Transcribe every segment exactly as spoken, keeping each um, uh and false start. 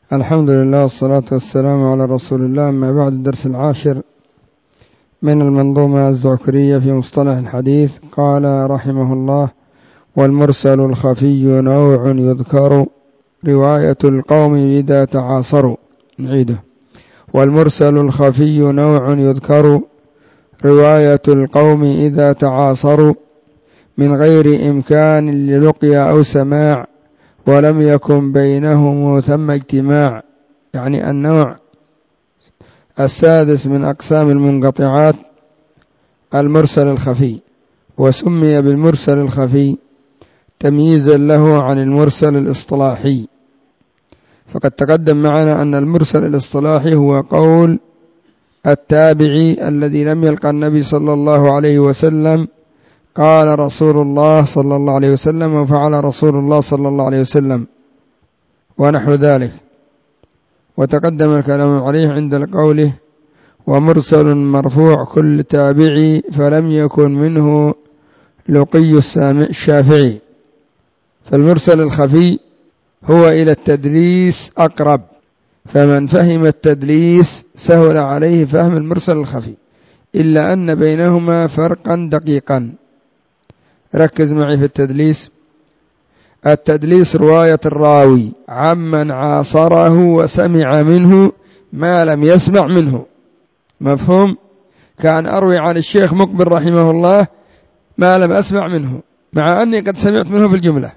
الحمد لله والصلاة والسلام على رسول الله. أما بعد، الدرس العاشر من المنظومة الزعكرية في مصطلح الحديث. قال رحمه الله: والمرسل الخفي نوع يذكر رواية القوم إذا تعاصروا. نعيده: والمرسل الخفي نوع يذكر رواية القوم إذا تعاصروا من غير إمكان للقيا أو سماع ولم يكن بينهم ثم اجتماع. يعني النوع السادس من أقسام المنقطعات المرسل الخفي، وسمي بالمرسل الخفي تمييزا له عن المرسل الاصطلاحي. فقد تقدم معنا أن المرسل الاصطلاحي هو قول التابعي الذي لم يلقى النبي صلى الله عليه وسلم قال رسول الله صلى الله عليه وسلم وفعل رسول الله صلى الله عليه وسلم ونحو ذلك. وتقدم الكلام عليه عند قوله: ومرسل مرفوع كل تابعي فلم يكن منه لقي الشافعي. فالمرسل الخفي هو إلى التدليس أقرب، فمن فهم التدليس سهل عليه فهم المرسل الخفي، إلا أن بينهما فرقا دقيقا. ركز معي في التدليس. التدليس رواية الراوي عمن عاصره وسمع منه ما لم يسمع منه. مفهوم؟ كان أروي عن الشيخ مقبل رحمه الله ما لم أسمع منه، مع أني قد سمعت منه في الجملة.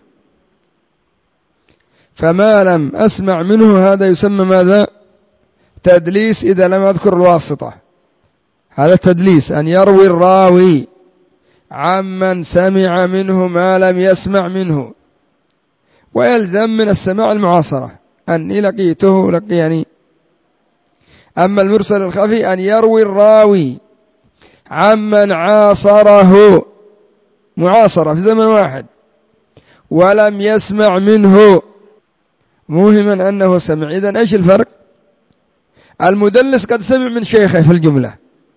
فما لم أسمع منه هذا يسمى ماذا؟ تدليس إذا لم أذكر الواسطة. هذا التدليس، أن يروي الراوي عمن سمع منه ما لم يسمع منه، ويلزم من السماع المعاصرة، أني لقيته لقيني. أما المرسل الخفي أن يروي الراوي عمن عاصره معاصرة في زمن واحد ولم يسمع منه موهما أنه سمع. إذن إيش الفرق؟ المدلس قد سمع من شيخه في الجملة،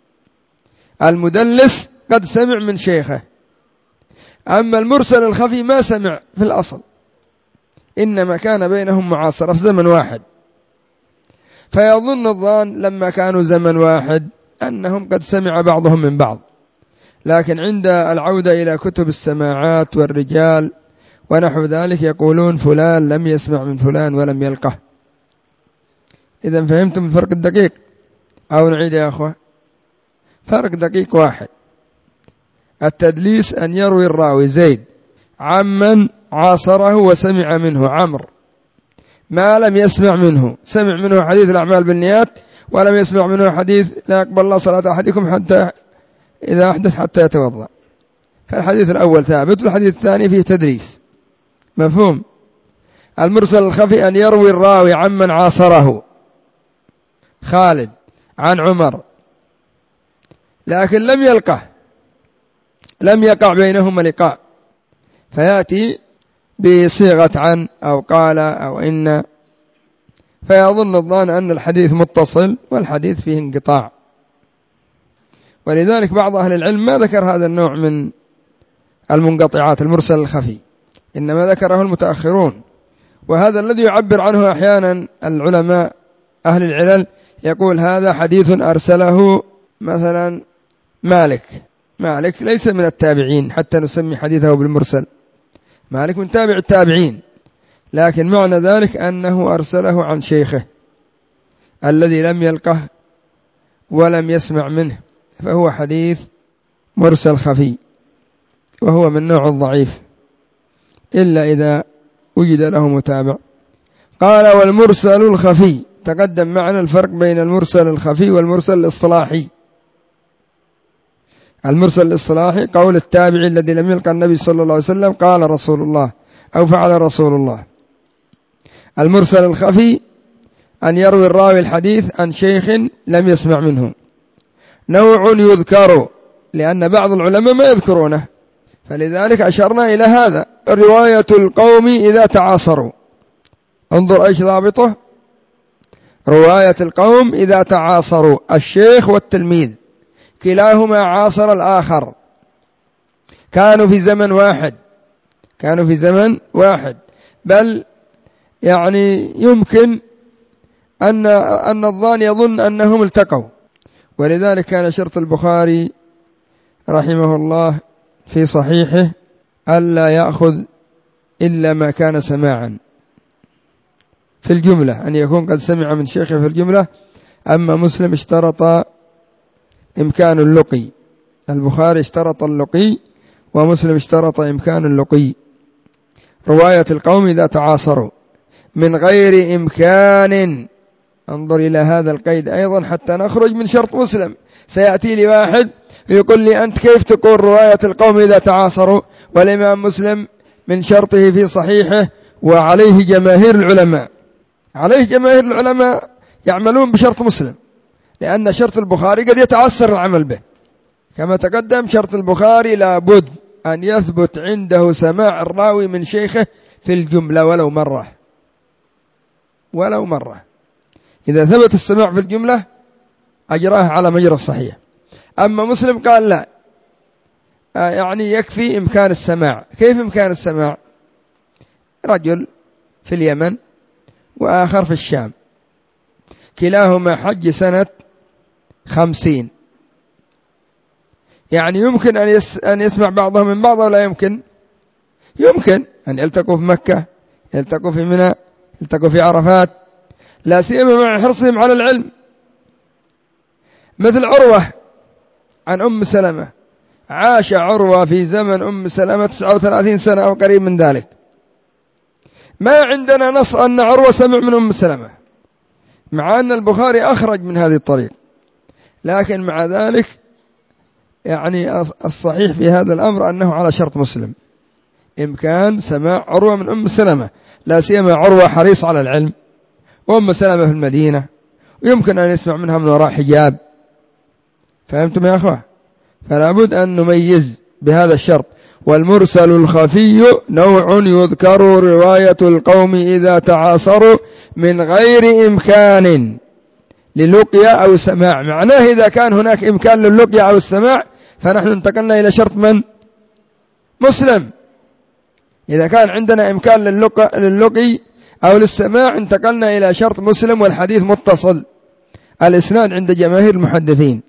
المدلس قد سمع من شيخه. أما المرسل الخفي ما سمع في الأصل، إنما كان بينهم معاصرة في زمن واحد، فيظن الظان لما كانوا زمن واحد أنهم قد سمع بعضهم من بعض، لكن عند العودة إلى كتب السماعات والرجال ونحو ذلك يقولون فلان لم يسمع من فلان ولم يلقه. إذن فهمتم الفرق الدقيق؟ أو نعيد يا أخوة؟ فرق دقيق واحد. التدليس أن يروي الراوي زيد عمن عاصره وسمع منه عمرو ما لم يسمع منه، سمع منه حديث الأعمال بالنيات ولم يسمع منه حديث لا يقبل الله صلاة أحدكم حتى إذا أحدث حتى يتوضأ. فالحديث الأول ثابت والحديث الثاني فيه تدليس. مفهوم؟ المرسل الخفي أن يروي الراوي عمن عاصره خالد عن عمر لكن لم يلقه، لم يقع بينهما لقاء، فيأتي بصيغة عن أو قال أو إن، فيظن الظان أن الحديث متصل والحديث فيه انقطاع. ولذلك بعض أهل العلم ما ذكر هذا النوع من المنقطعات المرسل الخفي، إنما ذكره المتأخرون. وهذا الذي يعبر عنه أحيانا العلماء أهل العلل، يقول هذا حديث أرسله مثلا مالك. مالك ليس من التابعين حتى نسمي حديثه بالمرسل، مالك من تابع التابعين، لكن معنى ذلك أنه أرسله عن شيخه الذي لم يلقه ولم يسمع منه، فهو حديث مرسل خفي، وهو من نوع الضعيف إلا إذا وجد له متابع. قال: والمرسل الخفي. تقدم معنا الفرق بين المرسل الخفي والمرسل الاصطلاحي. المرسل الاصطلاحي قول التابعي الذي لم يلقى النبي صلى الله عليه وسلم قال رسول الله أو فعل رسول الله. المرسل الخفي أن يروي الراوي الحديث عن شيخ لم يسمع منه. نوع يذكر، لأن بعض العلماء ما يذكرونه، فلذلك أشرنا إلى هذا: رواية القوم إذا تعاصروا. انظر ايش ضابطه: رواية القوم إذا تعاصروا، الشيخ والتلميذ كلاهما عاصر الآخر، كانوا في زمن واحد، كانوا في زمن واحد، بل يعني يمكن أن أن الظان يظن أنهم التقوا. ولذلك كان شرط البخاري رحمه الله في صحيحه ألا يأخذ إلا ما كان سماعا في الجملة، أن يكون قد سمع من شيخه في الجملة. أما مسلم اشترط إمكان اللقي، البخاري اشترط اللقي ومسلم اشترط إمكان اللقي، رواية القوم إذا تعاصروا من غير إمكان. انظر إلى هذا القيد أيضا حتى نخرج من شرط مسلم. سيأتي لي واحد يقول لي أنت كيف تقول رواية القوم إذا تعاصروا والإمام مسلم من شرطه في صحيحه وعليه جماهير العلماء، عليه جماهير العلماء يعملون بشرط مسلم، لأن شرط البخاري قد يتعسر العمل به. كما تقدم شرط البخاري لابد أن يثبت عنده سماع الراوي من شيخه في الجملة ولو مرة، ولو مرة. إذا ثبت السماع في الجملة أجراه على مجرى الصحيح. أما مسلم قال لا، يعني يكفي إمكان السماع. كيف إمكان السماع؟ رجل في اليمن وآخر في الشام، كلاهما حج سنة خمسين، يعني يمكن أن, يس أن يسمع بعضهم من بعض ولا يمكن؟ يمكن أن يلتقوا في مكة، يلتقوا في منى، يلتقوا في عرفات، لا سيما مع حرصهم على العلم. مثل عروة عن أم سلمة، عاش عروة في زمن أم سلمة تسعة وثلاثين سنة أو قريب من ذلك، ما عندنا نص أن عروة سمع من أم سلمة، مع أن البخاري أخرج من هذه الطريق. لكن مع ذلك يعني الصحيح في هذا الأمر أنه على شرط مسلم، إمكان سماع عروة من أم سلمة، لا سيما عروة حريص على العلم، وأم سلمة في المدينة ويمكن أن يسمع منها من وراء حجاب. فهمتم يا أخوة؟ فلا بد أن نميز بهذا الشرط. والمرسل الخفي نوع يذكر رواية القوم إذا تعاصروا من غير إمكان للقيا أو السماع. معناه إذا كان هناك إمكان للقيا أو السماع فنحن انتقلنا إلى شرط من؟ مسلم. إذا كان عندنا إمكان للقي أو للسماع انتقلنا إلى شرط مسلم، والحديث متصل الإسناد عند جماهير المحدثين.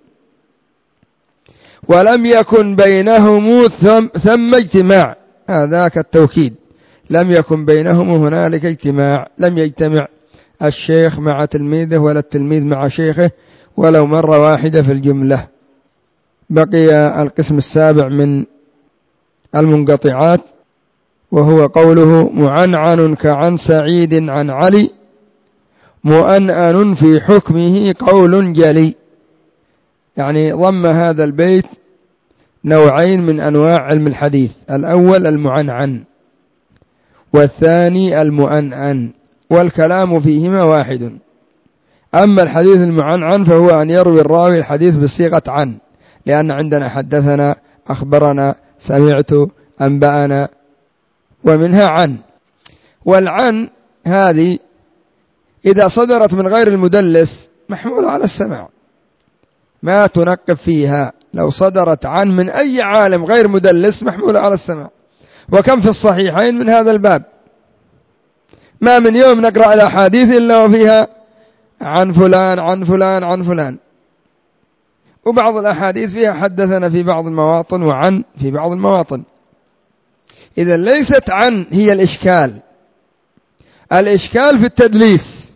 ولم يكن بينهم ثم, ثم اجتماع، هذاك التوكيد، لم يكن بينهم هنالك اجتماع، لم يجتمع الشيخ مع تلميذه ولا التلميذ مع شيخه ولو مرة واحدة في الجملة. بقي القسم السابع من المنقطعات، وهو قوله معنعن كعن سعيد عن علي مؤنأن في حكمه قول جلي. يعني ضم هذا البيت نوعين من أنواع علم الحديث، الأول المعنعن والثاني المؤنأن، والكلام فيهما واحد. أما الحديث المعنعن فهو أن يروي الراوي الحديث بصيغة عن، لأن عندنا حدثنا، أخبرنا، سمعت، أنبأنا، ومنها عن. والعن هذه إذا صدرت من غير المدلس محمول على السماع، ما تنقب فيها. لو صدرت عن من أي عالم غير مدلس محمول على السماع. وكم في الصحيحين من هذا الباب، ما من يوم نقرأ الأحاديث إلا وفيها عن فلان عن فلان عن فلان، وبعض الأحاديث فيها حدثنا في بعض المواطن وعن في بعض المواطن. إذا ليست عن هي الإشكال، الإشكال في التدليس.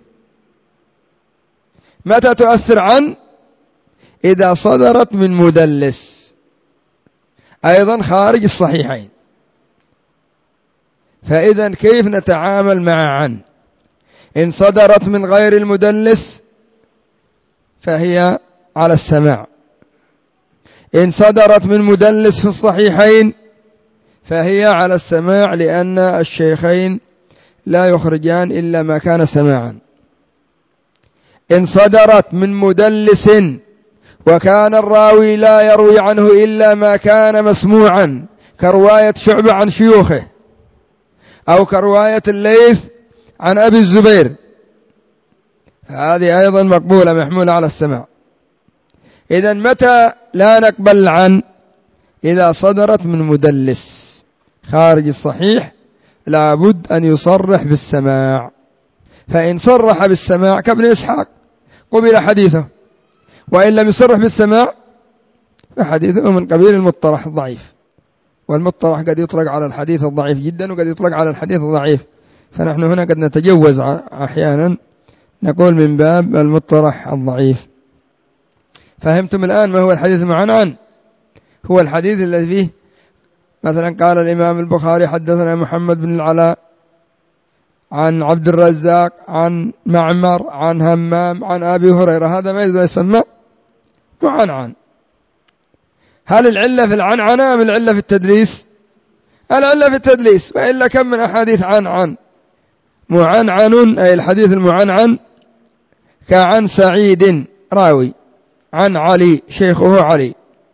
متى تؤثر عن؟ إذا صدرت من مدلس أيضا خارج الصحيحين. فإذا كيف نتعامل مع عن؟ إن صدرت من غير المدلس فهي على السماع، إن صدرت من مدلس في الصحيحين فهي على السماع، لأن الشيخين لا يخرجان إلا ما كان سماعا. إن صدرت من مدلس وكان الراوي لا يروي عنه إلا ما كان مسموعا، كرواية شعبة عن شيوخه، أو كرواية الليث عن أبي الزبير، هذه أيضا مقبولة محمولة على السماع. إذا متى لا نقبل عن؟ إذا صدرت من مدلس خارج الصحيح لابد أن يصرح بالسماع. فإن صرح بالسماع كابن إسحاق قبل حديثه، وإن لم يصرح بالسماع فحديثه من قبيل المطرح الضعيف، والمطرح قد يطلق على الحديث الضعيف جدا وقد يطلق على الحديث الضعيف، فنحن هنا قد نتجوز أحيانا نقول من باب المطرح الضعيف. فهمتم الآن ما هو الحديث المعنعن؟ هو الحديث الذي فيه مثلا قال الإمام البخاري حدثنا محمد بن العلاء عن عبد الرزاق عن معمر عن همام عن أبي هريرة، هذا ما يسمى معنعن. هل العلة في العنعنة أم العلة في التدليس؟ العلة في التدليس، وإلا كم من أحاديث عنعن. معنعن أي الحديث المعنعن كعن سعيد راوي عن علي شيخه علي.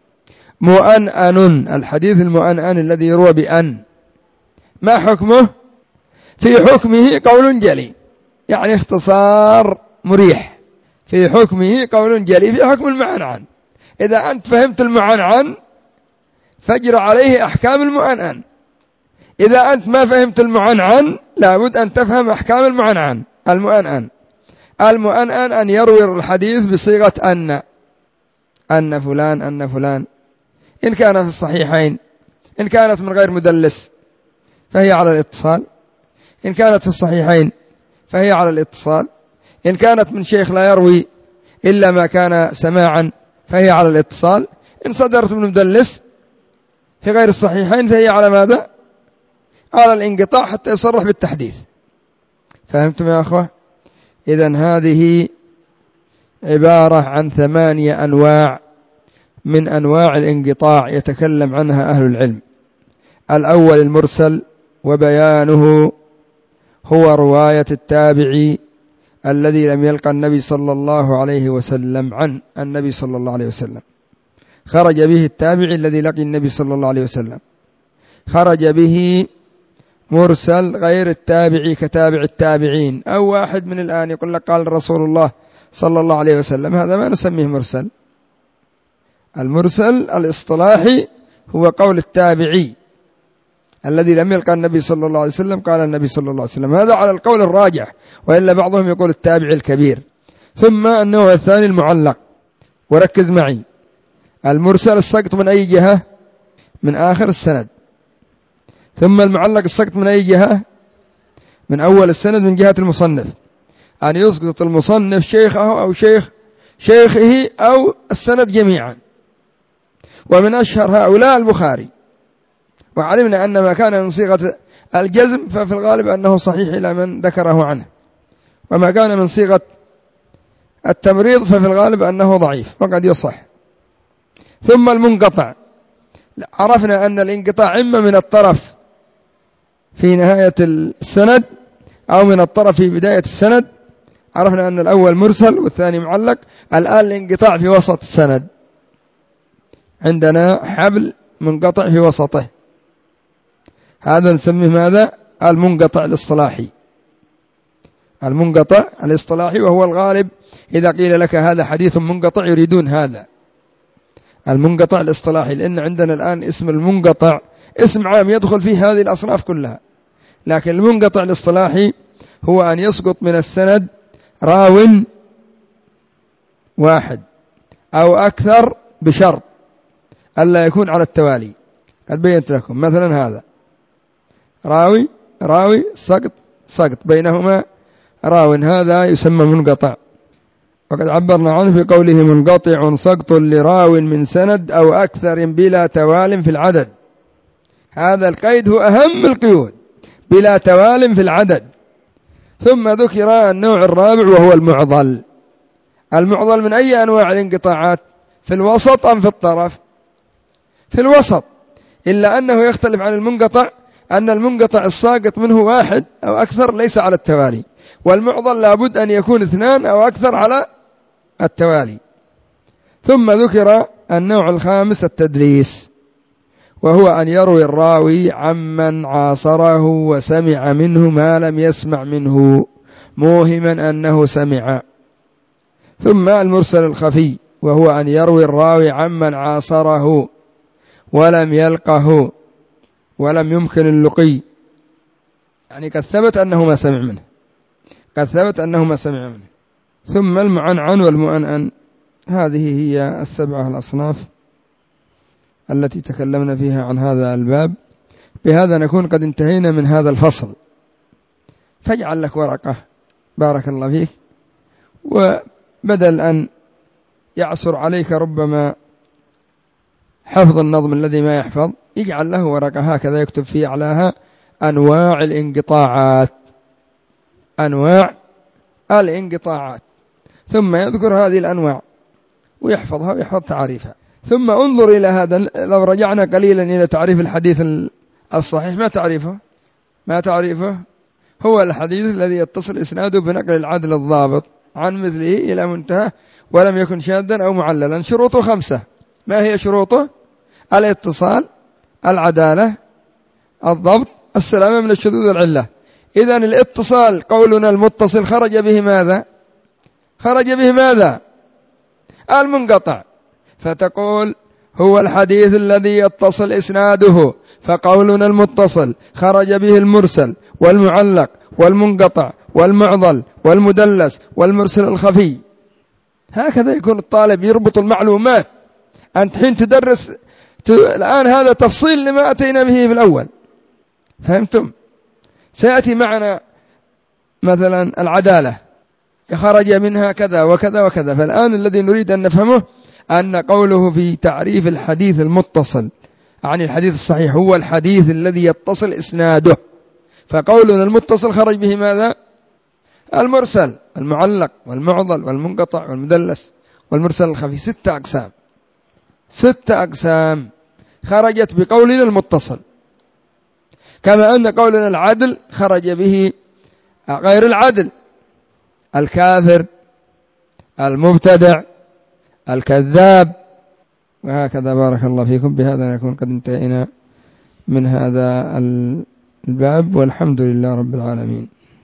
مؤنن الحديث المؤنن الذي يروى بأن، ما حكمه؟ في حكمه قول جلي، يعني اختصار مريح. في حكمه قول جلي في حكم المعنعن. إذا أنت فهمت المعنعن فاجر عليه أحكام المؤنن، إذا أنت ما فهمت المعنعن لابد أن تفهم أحكام المعنعن. المؤنن المؤنن أن يروي الحديث بصيغة أن، أن فلان أن فلان، إن كان في الصحيحين، إن كانت من غير مدلس فهي على الاتصال، إن كانت في الصحيحين فهي على الاتصال، إن كانت من شيخ لا يروي إلا ما كان سماعا فهي على الاتصال، إن صدرت من مدلس في غير الصحيحين فهي على ماذا؟ على الانقطاع حتى يصرح بالتحديث. فهمتم يا أخوة؟ إذن هذه عبارة عن ثمانية أنواع من أنواع الانقطاع يتكلم عنها أهل العلم. الأول المرسل، وبيانه هو رواية التابعي الذي لم يلقى النبي صلى الله عليه وسلم عن النبي صلى الله عليه وسلم، خرج به التابعي الذي لقي النبي صلى الله عليه وسلم. خرج به مرسل غير التابعي كتابع التابعين، أو واحد من الآن يقول لك قال رسول الله صلى الله عليه وسلم، هذا ما نسميه مرسل. المرسل الاصطلاحي هو قول التابعي الذي لم يلقى النبي صلى الله عليه وسلم قال النبي صلى الله عليه وسلم، هذا على القول الراجح، وإلا بعضهم يقول التابعي الكبير. ثم النوع الثاني المعلق، وركز معي، المرسل السقط من أي جهة؟ من آخر السند. ثم المعلق السقط من أي جهة؟ من أول السند، من جهة المصنف، أن يسقط المصنف شيخه أو شيخ شيخه أو السند جميعا. ومن أشهر هؤلاء البخاري، وعلمنا أن ما كان من صيغة الجزم ففي الغالب أنه صحيح إلى من ذكره عنه، وما كان من صيغة التمريض ففي الغالب أنه ضعيف وقد يصح. ثم المنقطع، عرفنا أن الانقطاع إما من الطرف في نهاية السند أو من الطرف في بداية السند. عرفنا أن الأول مرسل والثاني معلق. الآن الانقطاع في وسط السند، عندنا حبل منقطع في وسطه، هذا نسميه ماذا؟ المنقطع الاصطلاحي. المنقطع الاصطلاحي، وهو الغالب إذا قيل لك هذا حديث منقطع يريدون هذا المنقطع الاصطلاحي، لأن عندنا الآن اسم المنقطع اسم عام يدخل فيه هذه الأصناف كلها، لكن المنقطع الاصطلاحي هو أن يسقط من السند راو واحد أو أكثر بشرط ألا يكون على التوالي. قد بينت لكم مثلا هذا راوي راوي سقط سقط بينهما راو، هذا يسمى منقطع، وقد عبرنا عنه في قوله منقطع سقط لراو من سند أو أكثر بلا توال في العدد. هذا القيد هو أهم القيود، بلا توال في العدد. ثم ذكر النوع الرابع وهو المعضل. المعضل من أي أنواع الانقطاعات؟ في الوسط أم في الطرف؟ في الوسط، إلا أنه يختلف عن المنقطع أن المنقطع الساقط منه واحد أو أكثر ليس على التوالي، والمعضل لابد أن يكون اثنان أو أكثر على التوالي. ثم ذكر النوع الخامس التدليس، وهو أن يروي الراوي عمن عاصره وسمع منه ما لم يسمع منه موهما أنه سمع. ثم المرسل الخفي، وهو أن يروي الراوي عمن عاصره ولم يلقه ولم يمكن اللقي، يعني قد ثبت أنه ما سمع منه، قد ثبت أنه ما سمع منه. ثم المعنعن والمؤنن، هذه هي السبعة الأصناف التي تكلمنا فيها عن هذا الباب. بهذا نكون قد انتهينا من هذا الفصل، فاجعل لك ورقة بارك الله فيك، وبدل أن يعصر عليك ربما حفظ النظم الذي ما يحفظ، يجعل له ورقة هكذا يكتب فيه أعلاها أنواع الانقطاعات، أنواع الانقطاعات، ثم يذكر هذه الأنواع ويحفظها ويحفظ تعريفها. ثم انظر إلى هذا، لو رجعنا قليلا إلى تعريف الحديث الصحيح، ما تعريفه؟ ما تعريفه؟ هو الحديث الذي يتصل إسناده بنقل العدل الضابط عن مثله إلى منتهى ولم يكن شاذا أو معللا. شروطه خمسة. ما هي شروطه؟ الاتصال، العدالة، الضبط، السلامة من الشذوذ والعلة. إذن الاتصال قولنا المتصل خرج به ماذا؟ خرج به ماذا؟ المنقطع. فتقول هو الحديث الذي يتصل إسناده، فقولنا المتصل خرج به المرسل والمعلق والمنقطع والمعضل والمدلس والمرسل الخفي. هكذا يكون الطالب يربط المعلومات. أنت حين تدرس ت... الآن هذا تفصيل لما أتينا به في الأول، فهمتم؟ سيأتي معنا مثلا العدالة خرج منها كذا وكذا وكذا. فالآن الذي نريد أن نفهمه أن قوله في تعريف الحديث المتصل عن الحديث الصحيح هو الحديث الذي يتصل إسناده، فقولنا المتصل خرج به ماذا؟ المرسل، المعلق، والمعضل، والمنقطع، والمدلس، والمرسل الخفي. ستة أقسام، ستة أقسام خرجت بقولنا المتصل. كما أن قولنا العدل خرج به غير العدل، الكافر، المبتدع، الكذاب، وهكذا. بارك الله فيكم. بهذا نكون قد انتهينا من هذا الباب، والحمد لله رب العالمين.